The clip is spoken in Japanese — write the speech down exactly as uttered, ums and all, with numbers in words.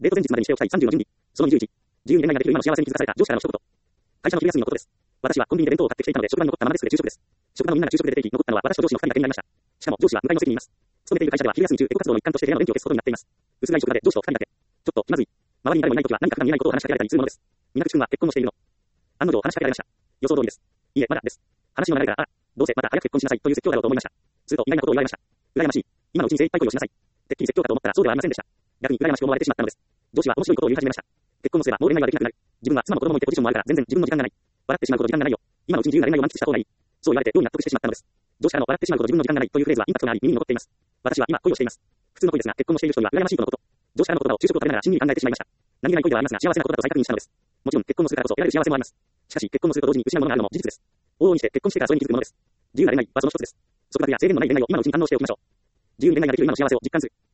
デート前日までにしておきたいさんじゅうの準備。そのにじゅういち。自由に恋愛ができる今の幸せに気づかされた上司からの一言。会社の昼休みのことです。私はコンビニで弁当を買ってきていたので、職場に残ったままデスクで昼食です。職場のみんなが昼食で出ていき、残ったのは私と上司のふたりだけになりました。しかも上司は向かいの席にいます。勤めている会社では昼休み中、エコ活動の一環として部屋の電気を消すことになっています。薄暗い職場で上司とふたりだけ。ちょっと気まずい。周りに誰もいないときは何か普段言えないことを話しかけられたりするものです。みなくち君は結婚もしているの。案の定話しかけられました。予想通りです。いいえ、まだです。話の流れから、あ、どうせまた早く結婚しなさいという説教だろうと思いました。すると意外なことを言われました。羨ましい。今のうちに精一杯恋をしなさい。てっきり説教かと思ったらそうではありませんでした。逆に羨ましく思われてしまったのです。上司は面白いことを言い始めました。結婚もすればもう恋愛はできなくなる。自分は妻も子供もいてポジションもあるから全然自分の時間がない。笑ってしまうほど時間がないよ。今のうちに自由な恋愛を満喫した方がいい。そう言われて妙に納得してしまったのです。上司からの笑ってしまうほど自分の時間がないというフレーズはインパクトがあり耳に残っています。私は今恋をしています。普通の恋ですが結婚もしている人には羨ましいとのこと。上司からの言葉を昼食を食べながらしんみり考えてしまいました。何気ない恋ではありますが幸せなことだと再確認したのです。もちろん結婚をするからこそ得られる幸せもあります。しかし結婚をすると同時に失うものがあるのも事実です。往々にして結婚してからそれに気づくものです。自由な恋愛はその一つです。束縛や制限のない恋愛を今のうちに堪能しておきましょう。自由に恋愛ができる今の幸せを実感する。